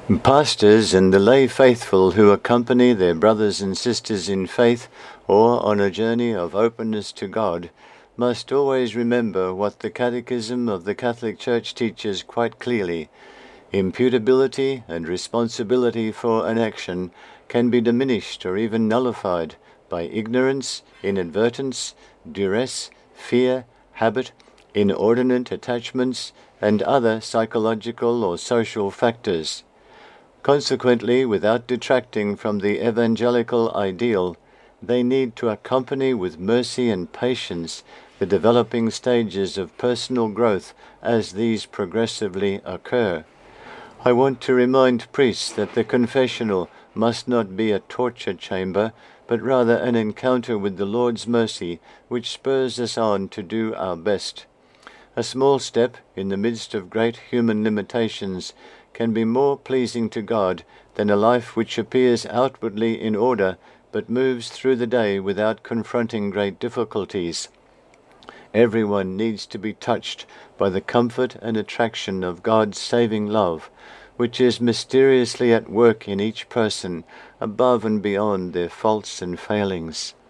Pastors and the lay faithful who accompany their brothers and sisters in faith or on a journey of openness to God must always remember what the Catechism of the Catholic Church teaches quite clearly. Imputability and responsibility for an action can be diminished or even nullified by ignorance, inadvertence, duress, fear, habit, inordinate attachments, and other psychological or social factors. Consequently, without detracting from the evangelical ideal, they need to accompany with mercy and patience the developing stages of personal growth as these progressively occur. I want to remind priests that the confessional must not be a torture chamber, but rather an encounter with the Lord's mercy which spurs us on to do our best. A small step in the midst of great human limitations can be more pleasing to God than a life which appears outwardly in order but moves through the day without confronting great difficulties. Everyone needs to be touched by the comfort and attraction of God's saving love, which is mysteriously at work in each person above and beyond their faults and failings.